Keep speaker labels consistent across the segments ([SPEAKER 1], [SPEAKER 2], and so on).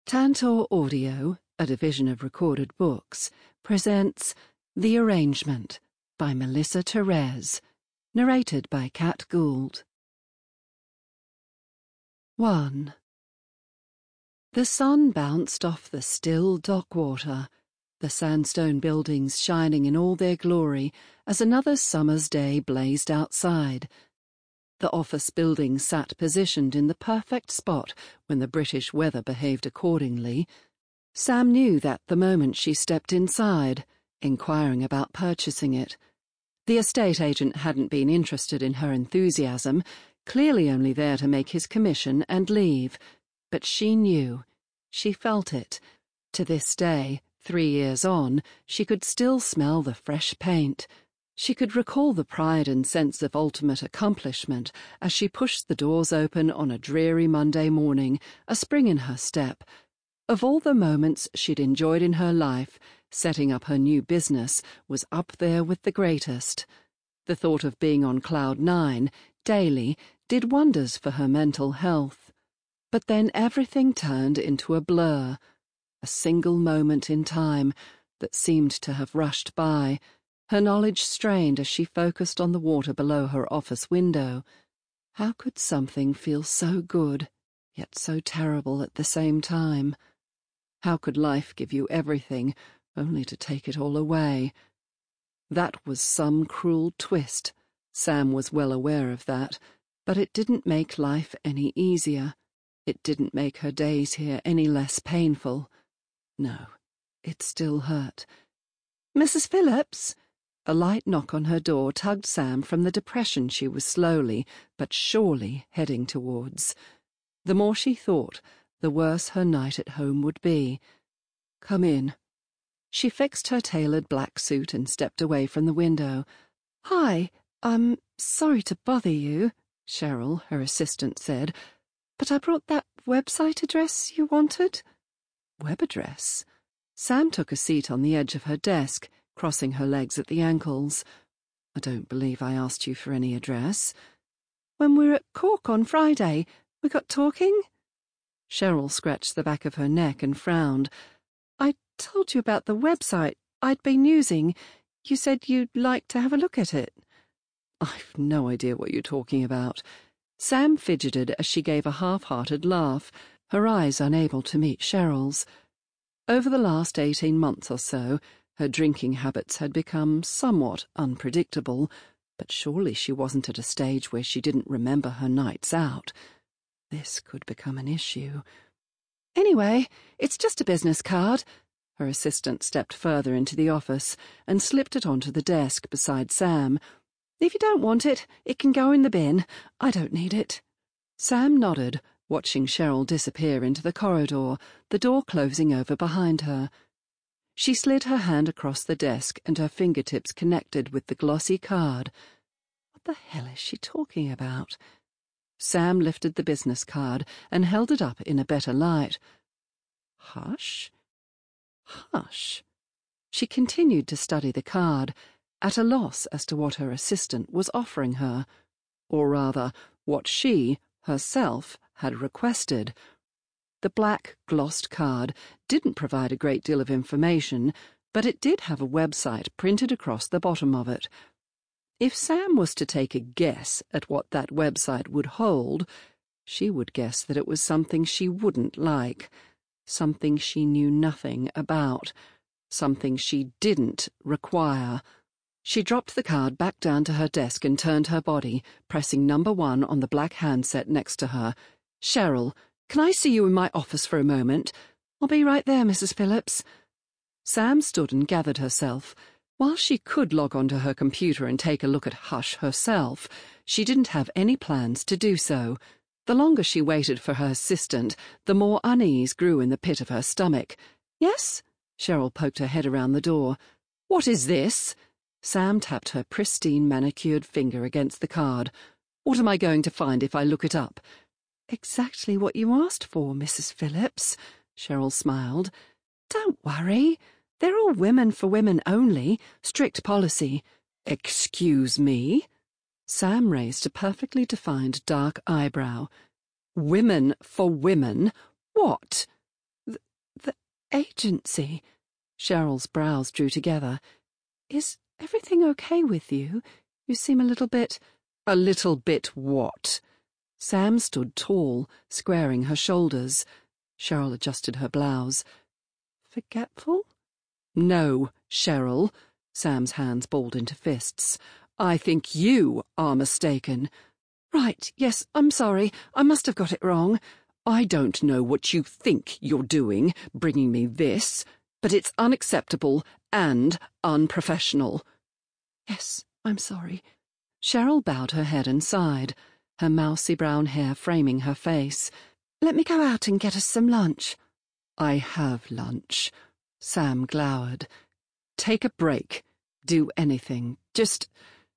[SPEAKER 1] Tantor Audio, a division of Recorded Books, presents The Arrangement by Melissa Therese, narrated by Kat Gould. 1. The sun bounced off the still dockwater, the sandstone buildings shining in all their glory as another summer's day blazed outside. The office building sat positioned in the perfect spot when the British weather behaved accordingly. Sam knew that the moment she stepped inside, inquiring about purchasing it. The estate agent hadn't been interested in her enthusiasm, clearly only there to make his commission and leave. But she knew. She felt it. To this day, 3 years on, she could still smell the fresh paint. She could recall the pride and sense of ultimate accomplishment as she pushed the doors open on a dreary Monday morning, a spring in her step. Of all the moments she'd enjoyed in her life, setting up her new business was up there with the greatest. The thought of being on cloud 9, daily, did wonders for her mental health. But then everything turned into a blur, a single moment in time that seemed to have rushed by, her knowledge strained as she focused on the water below her office window. How could something feel so good, yet so terrible at the same time? How could life give you everything, only to take it all away? That was some cruel twist. Sam was well aware of that, but it didn't make life any easier. It didn't make her days here any less painful. No, it still hurt. "Mrs. Phillips?" A light knock on her door tugged Sam from the depression she was slowly but surely heading towards. The more she thought, the worse her night at home would be. "Come in." She fixed her tailored black suit and stepped away from the window. "Hi, I'm sorry to bother you," Cheryl, her assistant, said, "but I brought that website address you wanted." Web address? Sam took a seat on the edge of her desk, crossing her legs at the ankles. "I don't believe I asked you for any address." "When we were at Cork on Friday, we got talking." Cheryl scratched the back of her neck and frowned. "I told you about the website I'd been using. You said you'd like to have a look at it." "I've no idea what you're talking about." Sam fidgeted as she gave a half-hearted laugh, her eyes unable to meet Cheryl's. Over the last 18 months or so, her drinking habits had become somewhat unpredictable, but surely she wasn't at a stage where she didn't remember her nights out. This could become an issue. "Anyway, it's just a business card." Her assistant stepped further into the office and slipped it onto the desk beside Sam. "If you don't want it, it can go in the bin. I don't need it." Sam nodded, watching Cheryl disappear into the corridor, the door closing over behind her. She slid her hand across the desk and her fingertips connected with the glossy card. What the hell is she talking about? Sam lifted the business card and held it up in a better light. Hush? Hush. She continued to study the card, at a loss as to what her assistant was offering her, or rather, what she, herself, had requested. The black, glossed card didn't provide a great deal of information, but it did have a website printed across the bottom of it. If Sam was to take a guess at what that website would hold, she would guess that it was something she wouldn't like, something she knew nothing about, something she didn't require. She dropped the card back down to her desk and turned her body, pressing number 1 on the black handset next to her. "Cheryl, can I see you in my office for a moment?" "I'll be right there, Mrs. Phillips." Sam stood and gathered herself. While she could log onto her computer and take a look at Hush herself, she didn't have any plans to do so. The longer she waited for her assistant, the more unease grew in the pit of her stomach. "Yes?" Cheryl poked her head around the door. "What is this?" Sam tapped her pristine manicured finger against the card. "What am I going to find if I look it up?" "Exactly what you asked for, Mrs. Phillips," Cheryl smiled. "Don't worry. They're all women for women only. Strict policy." "Excuse me?" Sam raised a perfectly defined dark eyebrow. "Women for women? What?" agency. Cheryl's brows drew together. Is everything okay with you? You seem a little bit... A little bit what? Sam stood tall, squaring her shoulders. Cheryl adjusted her blouse. Forgetful? No, Cheryl. Sam's hands balled into fists. I think you are mistaken. Right, yes, I'm sorry. I must have got it wrong. I don't know what you think you're doing, bringing me this, but it's unacceptable and unprofessional. Yes, I'm sorry. Cheryl bowed her head and sighed, her mousy brown hair framing her face. Let me go out and get us some lunch. I have lunch. Sam glowered. Take a break. Do anything. Just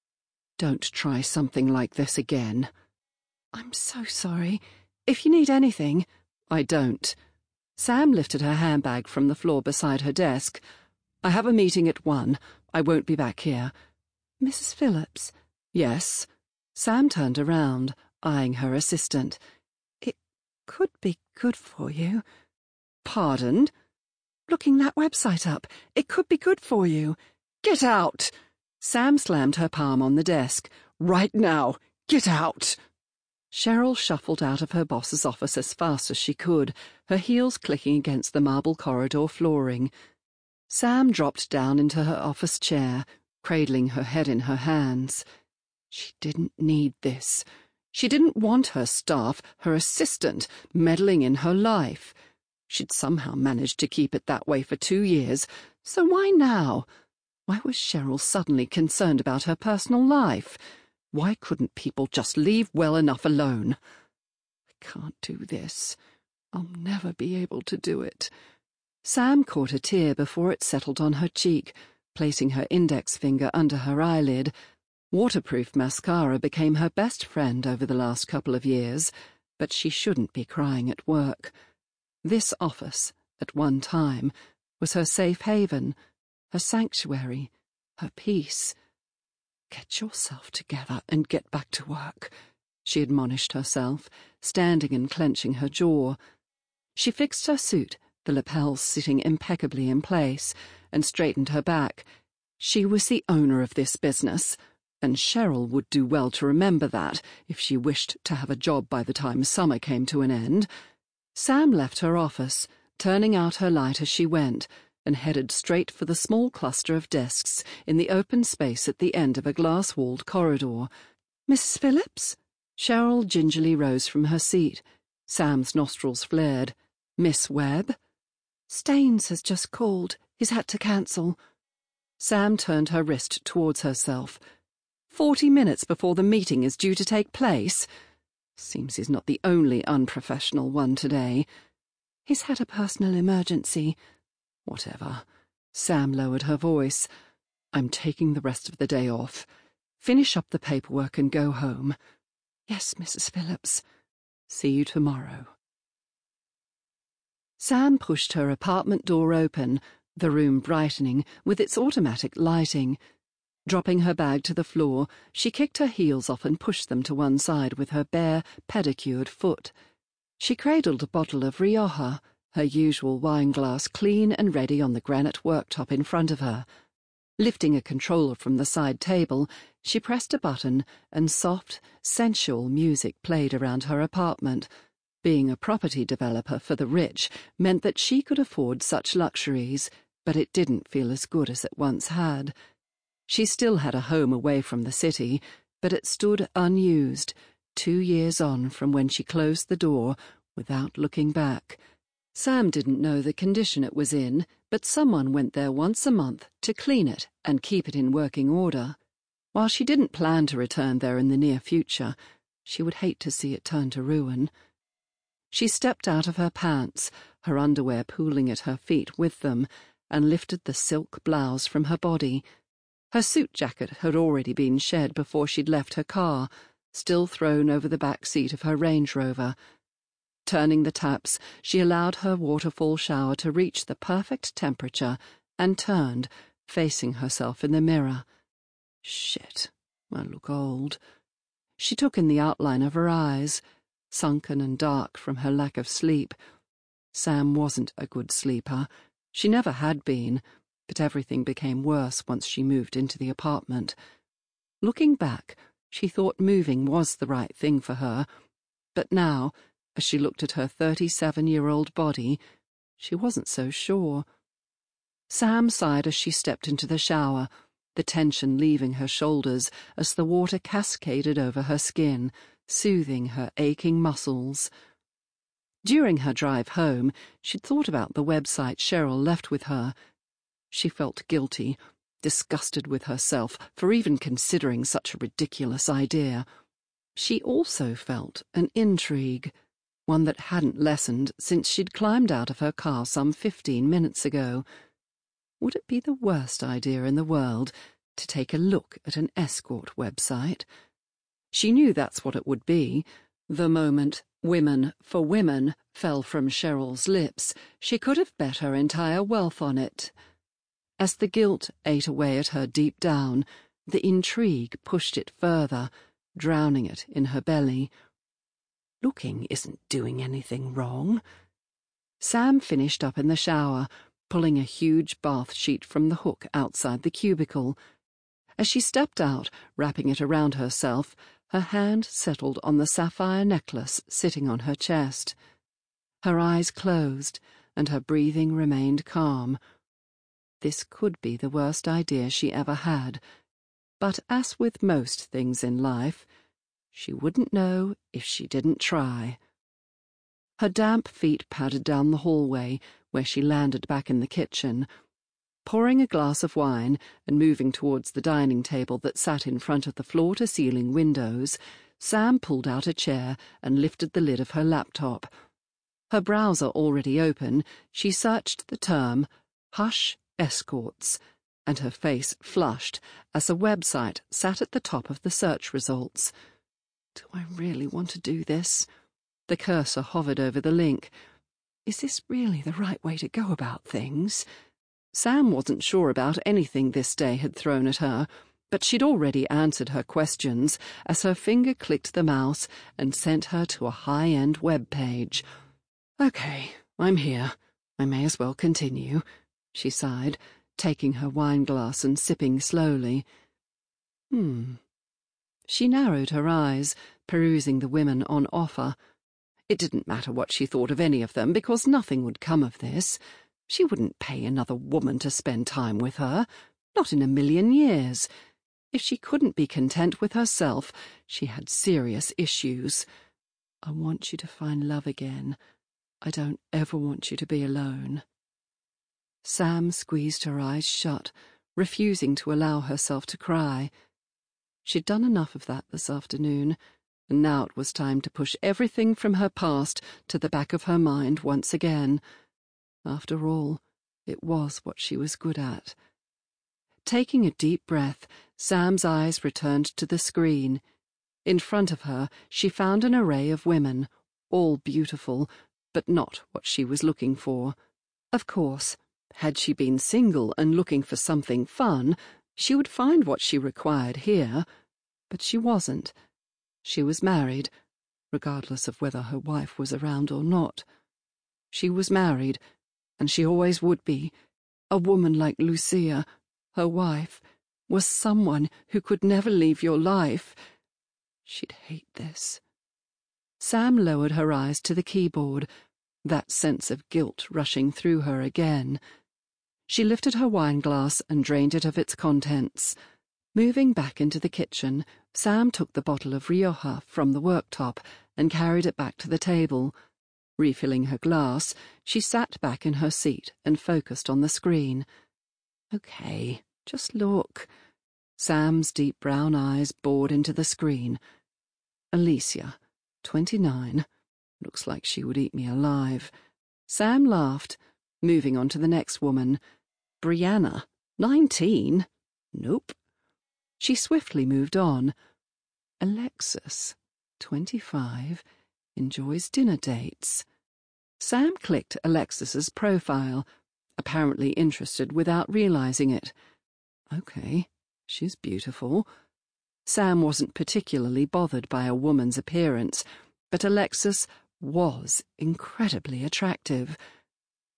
[SPEAKER 1] don't try something like this again. I'm so sorry. If you need anything... I don't. Sam lifted her handbag from the floor beside her desk. I have a meeting at 1. I won't be back here. Mrs. Phillips? Yes. Sam turned around, eyeing her assistant. It could be good for you. Pardon? Looking that website up. It could be good for you. Get out! Sam slammed her palm on the desk. Right now! Get out! Cheryl shuffled out of her boss's office as fast as she could, her heels clicking against the marble corridor flooring. Sam dropped down into her office chair, cradling her head in her hands. She didn't need this. She didn't want her staff, her assistant, meddling in her life. She'd somehow managed to keep it that way for 2 years, so why now? Why was Cheryl suddenly concerned about her personal life? Why couldn't people just leave well enough alone? I can't do this. I'll never be able to do it. Sam caught a tear before it settled on her cheek, placing her index finger under her eyelid. Waterproof mascara became her best friend over the last couple of years, but she shouldn't be crying at work. This office, at one time, was her safe haven, her sanctuary, her peace. Get yourself together and get back to work, she admonished herself, standing and clenching her jaw. She fixed her suit, the lapels sitting impeccably in place, and straightened her back. She was the owner of this business, and Cheryl would do well to remember that if she wished to have a job by the time summer came to an end. Sam left her office, turning out her light as she went, and headed straight for the small cluster of desks in the open space at the end of a glass-walled corridor. Mrs. Phillips? Cheryl gingerly rose from her seat. Sam's nostrils flared. Miss Webb? Staines has just called. He's had to cancel. Sam turned her wrist towards herself. 40 minutes before the meeting is due to take place? Seems he's not the only unprofessional one today. He's had a personal emergency. Whatever. Sam lowered her voice. I'm taking the rest of the day off. Finish up the paperwork and go home. Yes, Mrs. Phillips. See you tomorrow. Sam pushed her apartment door open, the room brightening with its automatic lighting. Dropping her bag to the floor, she kicked her heels off and pushed them to one side with her bare, pedicured foot. She cradled a bottle of Rioja, her usual wineglass clean and ready on the granite worktop in front of her. Lifting a controller from the side table, she pressed a button and soft, sensual music played around her apartment. Being a property developer for the rich meant that she could afford such luxuries, but it didn't feel as good as it once had. She still had a home away from the city, but it stood unused, 2 years on from when she closed the door without looking back. Sam didn't know the condition it was in, but someone went there once a month to clean it and keep it in working order. While she didn't plan to return there in the near future, she would hate to see it turn to ruin. She stepped out of her pants, her underwear pooling at her feet with them, and lifted the silk blouse from her body. Her suit jacket had already been shed before she'd left her car, still thrown over the back seat of her Range Rover. Turning the taps, she allowed her waterfall shower to reach the perfect temperature and turned, facing herself in the mirror. Shit, I look old. She took in the outline of her eyes, sunken and dark from her lack of sleep. Sam wasn't a good sleeper, She never had been, but everything became worse once she moved into the apartment. Looking back, she thought moving was the right thing for her, but now, as she looked at her 37-year-old body, she wasn't so sure. Sam sighed as she stepped into the shower, the tension leaving her shoulders as the water cascaded over her skin, soothing her aching muscles. During her drive home, she'd thought about the website Cheryl left with her. She felt guilty, disgusted with herself for even considering such a ridiculous idea. She also felt an intrigue, one that hadn't lessened since she'd climbed out of her car some 15 minutes ago. Would it be the worst idea in the world to take a look at an escort website? She knew that's what it would be. The moment "women for women" fell from Cheryl's lips, she could have bet her entire wealth on it. As the guilt ate away at her deep down, the intrigue pushed it further, drowning it in her belly. Looking isn't doing anything wrong. Sam finished up in the shower, pulling a huge bath sheet from the hook outside the cubicle. As she stepped out, wrapping it around herself, her hand settled on the sapphire necklace sitting on her chest. Her eyes closed, and her breathing remained calm. This could be the worst idea she ever had, but as with most things in life, she wouldn't know if she didn't try. Her damp feet padded down the hallway, where she landed back in the kitchen. Pouring a glass of wine and moving towards the dining table that sat in front of the floor-to-ceiling windows, Sam pulled out a chair and lifted the lid of her laptop. Her browser already open, she searched the term "Hush Escorts," and her face flushed as a website sat at the top of the search results. Do I really want to do this? The cursor hovered over the link. Is this really the right way to go about things? Sam wasn't sure about anything this day had thrown at her, but she'd already answered her questions as her finger clicked the mouse and sent her to a high-end web page. Okay, I'm here. I may as well continue, she sighed, taking her wineglass and sipping slowly. She narrowed her eyes, perusing the women on offer. It didn't matter what she thought of any of them, because nothing would come of this. She wouldn't pay another woman to spend time with her, not in a million years. If she couldn't be content with herself, she had serious issues. I want you to find love again. I don't ever want you to be alone. Sam squeezed her eyes shut, refusing to allow herself to cry. She'd done enough of that this afternoon, and now it was time to push everything from her past to the back of her mind once again. After all, it was what she was good at. Taking a deep breath, Sam's eyes returned to the screen. In front of her, she found an array of women, all beautiful, but not what she was looking for. Of course, had she been single and looking for something fun, she would find what she required here, but she wasn't. She was married, regardless of whether her wife was around or not. She was married, and she always would be. A woman like Lucia, her wife, was someone who could never leave your life. She'd hate this. Sam lowered her eyes to the keyboard, that sense of guilt rushing through her again. She lifted her wineglass and drained it of its contents. Moving back into the kitchen, Sam took the bottle of Rioja from the worktop and carried it back to the table. Refilling her glass, she sat back in her seat and focused on the screen. Okay, just look. Sam's deep brown eyes bored into the screen. Alicia, 29. Looks like she would eat me alive. Sam laughed, moving on to the next woman. Brianna, 19. Nope. She swiftly moved on. Alexis, 25, enjoys dinner dates. Sam clicked Alexis's profile, apparently interested without realizing it. Okay, she's beautiful. Sam wasn't particularly bothered by a woman's appearance, but Alexis was incredibly attractive.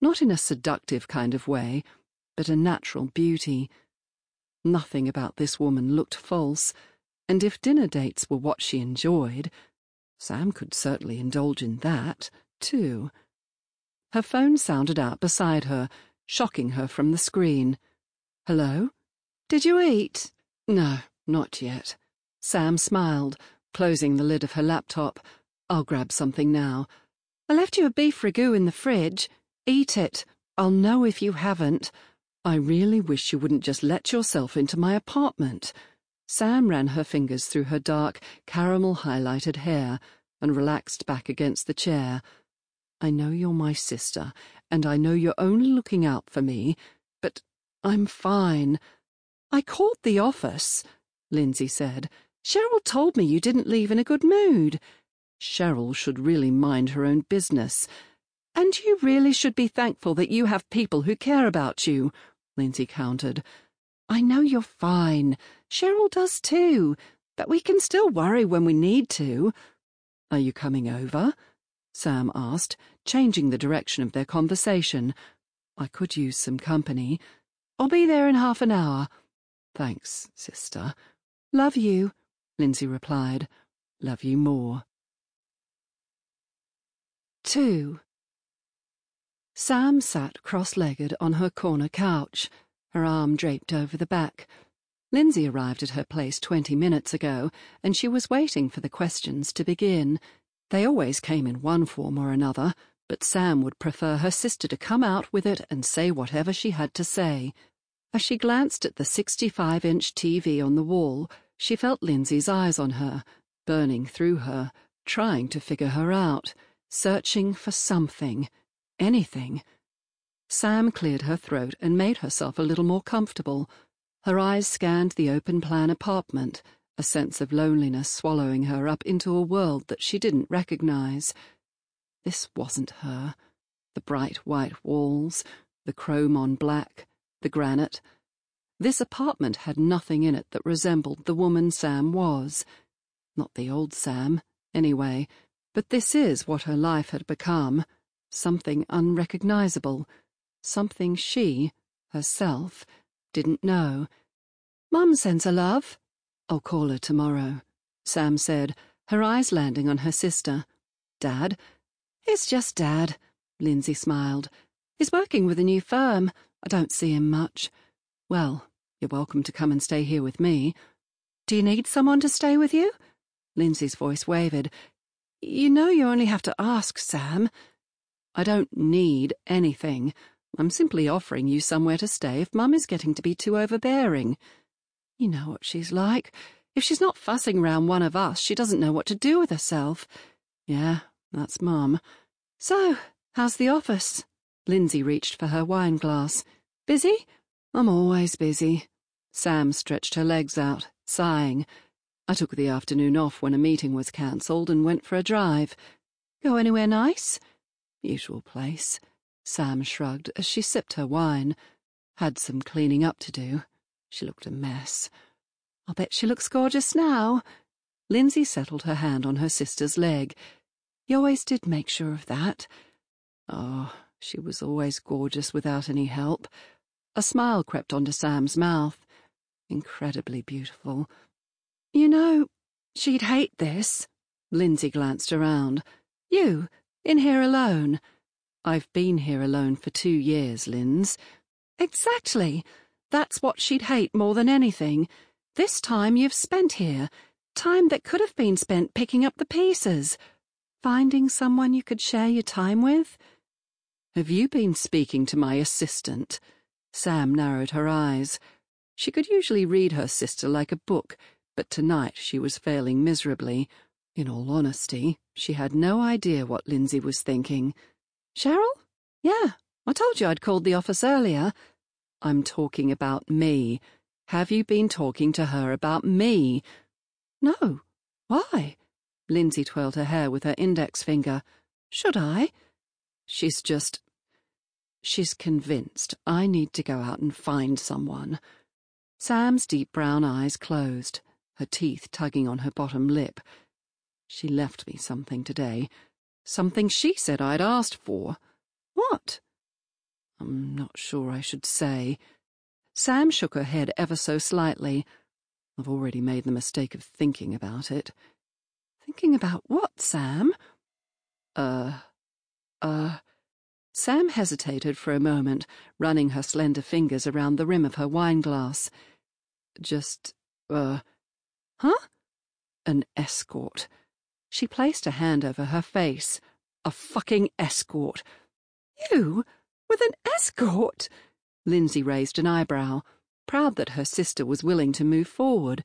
[SPEAKER 1] not in a seductive kind of way, but a natural beauty. Nothing about this woman looked false, and if dinner dates were what she enjoyed, Sam could certainly indulge in that, too. Her phone sounded out beside her, shocking her from the screen. "Hello? Did you eat?" "No, not yet." Sam smiled, closing the lid of her laptop. "I'll grab something now." "I left you a beef ragout in the fridge. Eat it. I'll know if you haven't." "I really wish you wouldn't just let yourself into my apartment." Sam ran her fingers through her dark, caramel-highlighted hair and relaxed back against the chair. "I know you're my sister, and I know you're only looking out for me, but I'm fine." "I called the office," Lindsay said. "Cheryl told me you didn't leave in a good mood." "Cheryl should really mind her own business." "And you really should be thankful that you have people who care about you," Lindsay countered. "I know you're fine. Cheryl does too, but we can still worry when we need to." "Are you coming over?" Sam asked, changing the direction of their conversation. "I could use some company." "I'll be there in half an hour." "Thanks, sister." "Love you," Lindsay replied. "Love you more." 2. Sam sat cross-legged on her corner couch, her arm draped over the back. Lindsay arrived at her place 20 minutes ago, and she was waiting for the questions to begin. They always came in one form or another, but Sam would prefer her sister to come out with it and say whatever she had to say. As she glanced at the 65-inch TV on the wall, she felt Lindsay's eyes on her, burning through her, trying to figure her out, searching for something, anything. Sam cleared her throat and made herself a little more comfortable. Her eyes scanned the open-plan apartment, a sense of loneliness swallowing her up into a world that she didn't recognize. This wasn't her. The bright white walls, the chrome on black, the granite. This apartment had nothing in it that resembled the woman Sam was. Not the old Sam, anyway, but this is what her life had become. Something unrecognizable. Something she, herself, didn't know. "Mum sends her love." "I'll call her tomorrow," Sam said, her eyes landing on her sister. "Dad?" "It's just Dad," Lindsay smiled. "He's working with a new firm. I don't see him much." "Well, you're welcome to come and stay here with me." "Do you need someone to stay with you?" Lindsay's voice wavered. "You know you only have to ask, Sam." "I don't need anything. I'm simply offering you somewhere to stay if Mum is getting to be too overbearing. You know what she's like. If she's not fussing round one of us, she doesn't know what to do with herself." "Yeah, that's Mum." "So, how's the office?" Lindsay reached for her wine glass. "Busy?" "I'm always busy." Sam stretched her legs out, sighing. "I took the afternoon off when a meeting was cancelled and went for a drive." "Go anywhere nice?" "Usual place." Sam shrugged as she sipped her wine. "Had some cleaning up to do. She looked a mess." "I'll bet she looks gorgeous now." Lindsay settled her hand on her sister's leg. "You always did make sure of that." "Oh, she was always gorgeous without any help." A smile crept onto Sam's mouth. "Incredibly beautiful." "You know, she'd hate this." Lindsay glanced around. "You, in here alone." "I've been here alone for 2 years, Linz." "Exactly. That's what she'd hate more than anything. This time you've spent here, time that could have been spent picking up the pieces. Finding someone you could share your time with." "Have you been speaking to my assistant?" Sam narrowed her eyes. She could usually read her sister like a book, but tonight she was failing miserably. In all honesty, she had no idea what Lindsay was thinking. "Cheryl? Yeah, I told you I'd called the office earlier." "I'm talking about me. Have you been talking to her about me?" "No. Why?" Lindsay twirled her hair with her index finger. "Should I?" She's convinced I need to go out and find someone." Sam's deep brown eyes closed, her teeth tugging on her bottom lip. "She left me something today. Something she said I'd asked for." "What?" I'm not sure I should say. Sam shook her head ever so slightly. I've already made the mistake of thinking about it. Thinking about what, Sam? Sam hesitated for a moment, running her slender fingers around the rim of her wineglass. Huh? An escort. She placed a hand over her face. A fucking escort. You? With an escort? Lindsay raised an eyebrow, proud that her sister was willing to move forward.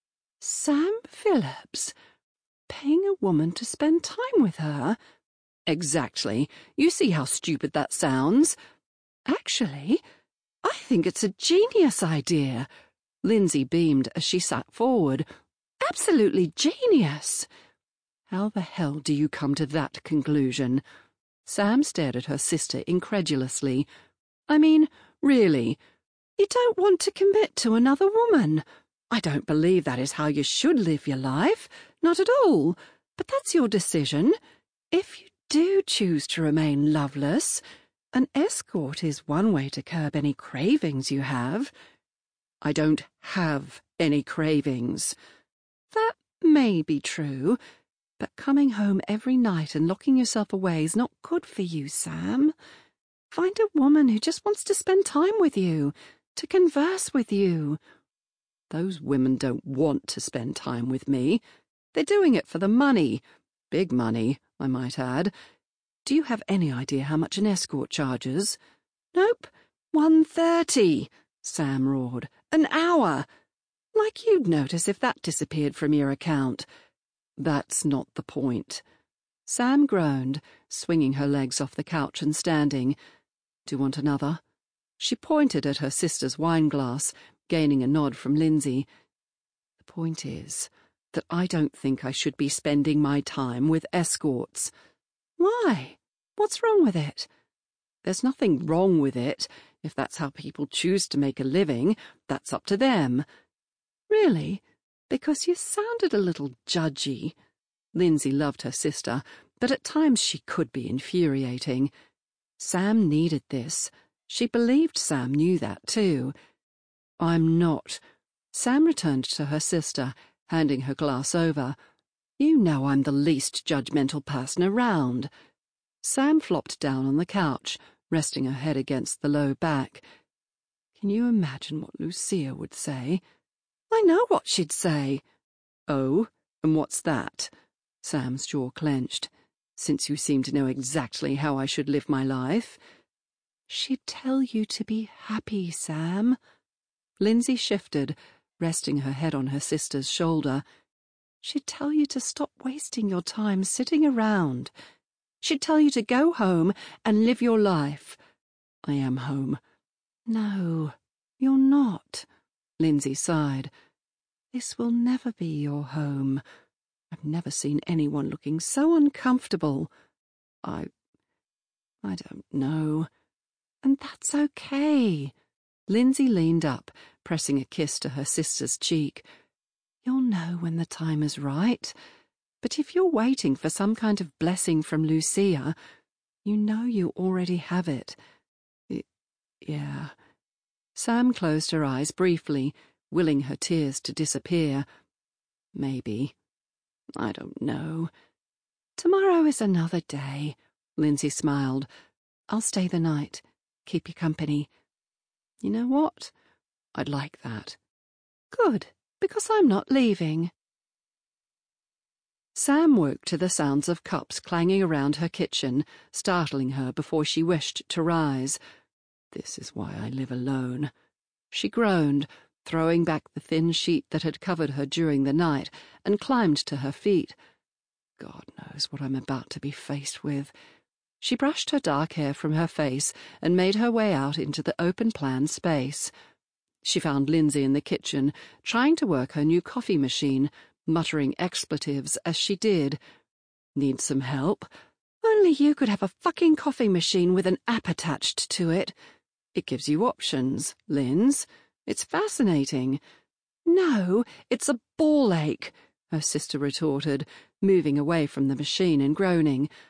[SPEAKER 1] Sam Phillips? Paying a woman to spend time with her? Exactly. You see how stupid that sounds. Actually, I think it's a genius idea. Lindsay beamed as she sat forward. Absolutely genius. How the hell do you come to that conclusion? Sam stared at her sister incredulously. I mean, really, you don't want to commit to another woman. I don't believe that is how you should live your life. Not at all. But that's your decision. If you do choose to remain loveless, an escort is one way to curb any cravings you have. I don't have any cravings. That may be true, but coming home every night and locking yourself away is not good for you, Sam. Find a woman who just wants to spend time with you, to converse with you. Those women don't want to spend time with me. They're doing it for the money. Big money, I might add. Do you have any idea how much an escort charges? Nope. $1.30, Sam roared. An hour. Like you'd notice if that disappeared from your account. That's not the point. Sam groaned, swinging her legs off the couch and standing. Do you want another? She pointed at her sister's wineglass, gaining a nod from Lindsay. The point is that I don't think I should be spending my time with escorts. Why? What's wrong with it? There's nothing wrong with it. If that's how people choose to make a living, that's up to them. Really? Because you sounded a little judgy. Lindsay loved her sister, but at times she could be infuriating. Sam needed this. She believed Sam knew that too. I'm not. Sam returned to her sister, handing her glass over. You know I'm the least judgmental person around. Sam flopped down on the couch, resting her head against the low back. Can you imagine what Lucia would say? I know what she'd say. Oh, and what's that? Sam's jaw clenched. Since you seem to know exactly how I should live my life. She'd tell you to be happy, Sam. Lindsay shifted, resting her head on her sister's shoulder. She'd tell you to stop wasting your time sitting around. She'd tell you to go home and live your life. I am home. No, you're not. Lindsay sighed. This will never be your home. I've never seen anyone looking so uncomfortable. I don't know. And that's okay. Lindsay leaned up, pressing a kiss to her sister's cheek. You'll know when the time is right. But if you're waiting for some kind of blessing from Lucia, you know you already have it. Yeah. Sam closed her eyes briefly, willing her tears to disappear. Maybe. I don't know. Tomorrow is another day, Lindsay smiled. I'll stay the night. Keep you company. You know what? I'd like that. Good, because I'm not leaving. Sam woke to the sounds of cups clanging around her kitchen, startling her before she wished to rise. This is why I live alone. She groaned, throwing back the thin sheet that had covered her during the night, and climbed to her feet. God knows what I'm about to be faced with. She brushed her dark hair from her face and made her way out into the open-plan space. She found Lindsay in the kitchen, trying to work her new coffee machine, muttering expletives as she did. Need some help? Only you could have a fucking coffee machine with an app attached to it. It gives you options, Linz. It's fascinating. No, it's a ball ache, her sister retorted, moving away from the machine and groaning.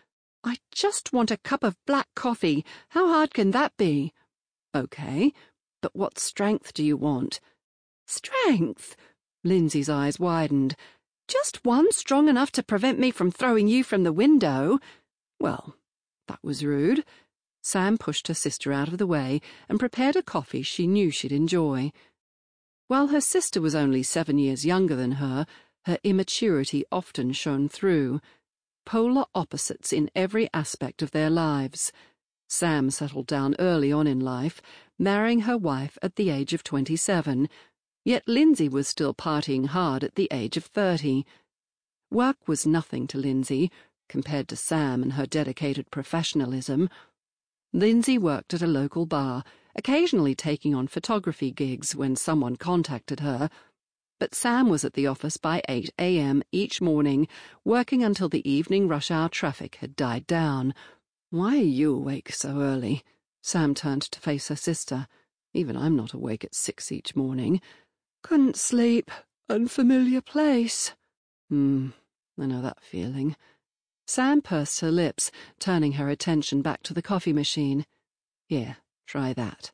[SPEAKER 1] I just want a cup of black coffee. How hard can that be? Okay, but what strength do you want? Strength? Lindsay's eyes widened. Just one strong enough to prevent me from throwing you from the window? Well, that was rude. Sam pushed her sister out of the way and prepared a coffee she knew she'd enjoy. While her sister was only 7 years younger than her immaturity often shone through. Polar opposites in every aspect of their lives. Sam settled down early on in life, marrying her wife at the age of 27, yet Lindsay was still partying hard at the age of 30. Work was nothing to Lindsay, compared to Sam and her dedicated professionalism. Lindsay worked at a local bar, occasionally taking on photography gigs when someone contacted her, but Sam was at the office by 8 a.m. each morning, working until the evening rush hour traffic had died down. Why are you awake so early? Sam turned to face her sister. Even I'm not awake at 6 each morning. Couldn't sleep. Unfamiliar place. I know that feeling. Sam pursed her lips, turning her attention back to the coffee machine. Here, try that.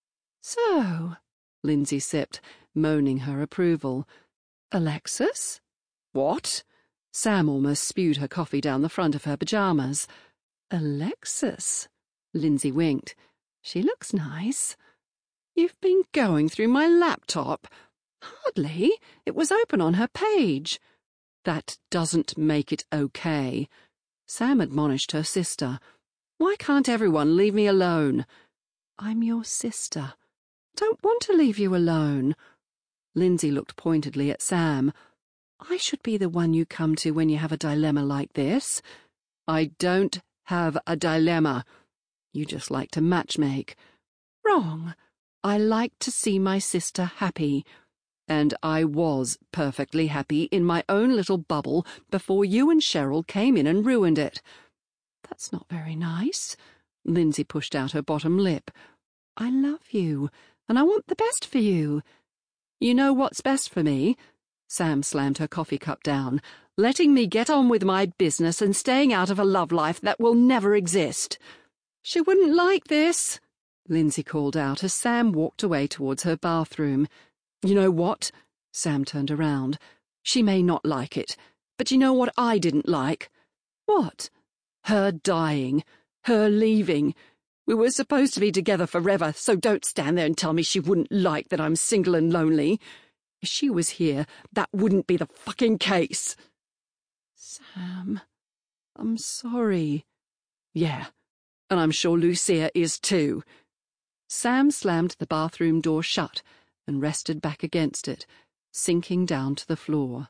[SPEAKER 1] So, Lindsay sipped, moaning her approval. Alexis? What? Sam almost spewed her coffee down the front of her pyjamas. Alexis? Lindsay winked. She looks nice. You've been going through my laptop. Hardly. It was open on her page. That doesn't make it okay. Sam admonished her sister. Why can't everyone leave me alone? I'm your sister. Don't want to leave you alone. Lindsay looked pointedly at Sam. I should be the one you come to when you have a dilemma like this. I don't have a dilemma. You just like to matchmake. Wrong. I like to see my sister happy. And I was perfectly happy in my own little bubble before you and Cheryl came in and ruined it. That's not very nice. Lindsay pushed out her bottom lip. I love you, and I want the best for you. You know what's best for me? Sam slammed her coffee cup down, letting me get on with my business and staying out of a love life that will never exist. She wouldn't like this, Lindsay called out as Sam walked away towards her bathroom. You know what? Sam turned around. She may not like it, but you know what I didn't like? What? Her dying. Her leaving. We were supposed to be together forever, so don't stand there and tell me she wouldn't like that I'm single and lonely. If she was here, that wouldn't be the fucking case. Sam, I'm sorry. Yeah, and I'm sure Lucia is too. Sam slammed the bathroom door shut and rested back against it, sinking down to the floor.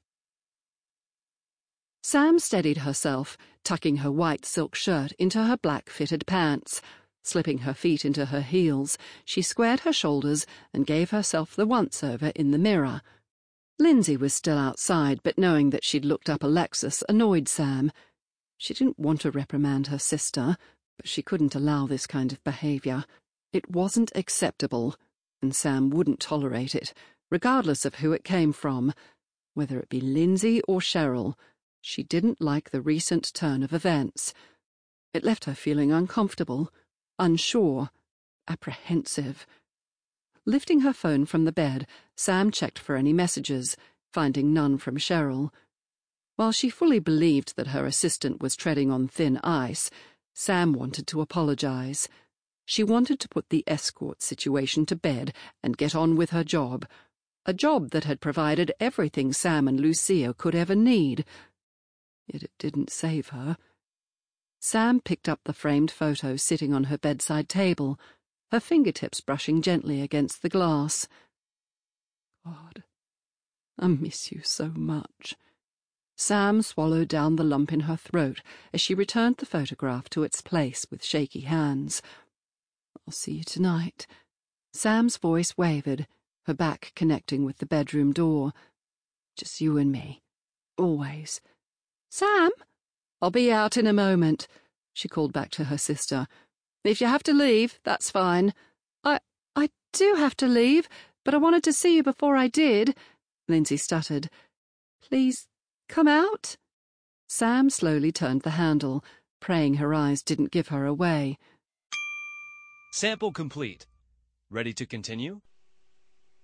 [SPEAKER 1] Sam steadied herself, tucking her white silk shirt into her black fitted pants. Slipping her feet into her heels, she squared her shoulders and gave herself the once-over in the mirror. Lindsay was still outside, but knowing that she'd looked up Alexis annoyed Sam. She didn't want to reprimand her sister, but she couldn't allow this kind of behaviour. It wasn't acceptable, and Sam wouldn't tolerate it, regardless of who it came from. Whether it be Lindsay or Cheryl, she didn't like the recent turn of events. It left her feeling uncomfortable, unsure, apprehensive. Lifting her phone from the bed, Sam checked for any messages, finding none from Cheryl. While she fully believed that her assistant was treading on thin ice, Sam wanted to apologize. She wanted to put the escort situation to bed and get on with her job, a job that had provided everything Sam and Lucia could ever need. Yet it didn't save her. Sam picked up the framed photo sitting on her bedside table, her fingertips brushing gently against the glass. God, I miss you so much. Sam swallowed down the lump in her throat as she returned the photograph to its place with shaky hands. I'll see you tonight. Sam's voice wavered, her back connecting with the bedroom door. Just you and me. Always. Sam? I'll be out in a moment, she called back to her sister. If you have to leave, that's fine. I do have to leave, but I wanted to see you before I did, Lindsay stuttered. Please, come out? Sam slowly turned the handle, praying her eyes didn't give her away.
[SPEAKER 2] Sample complete. Ready to continue?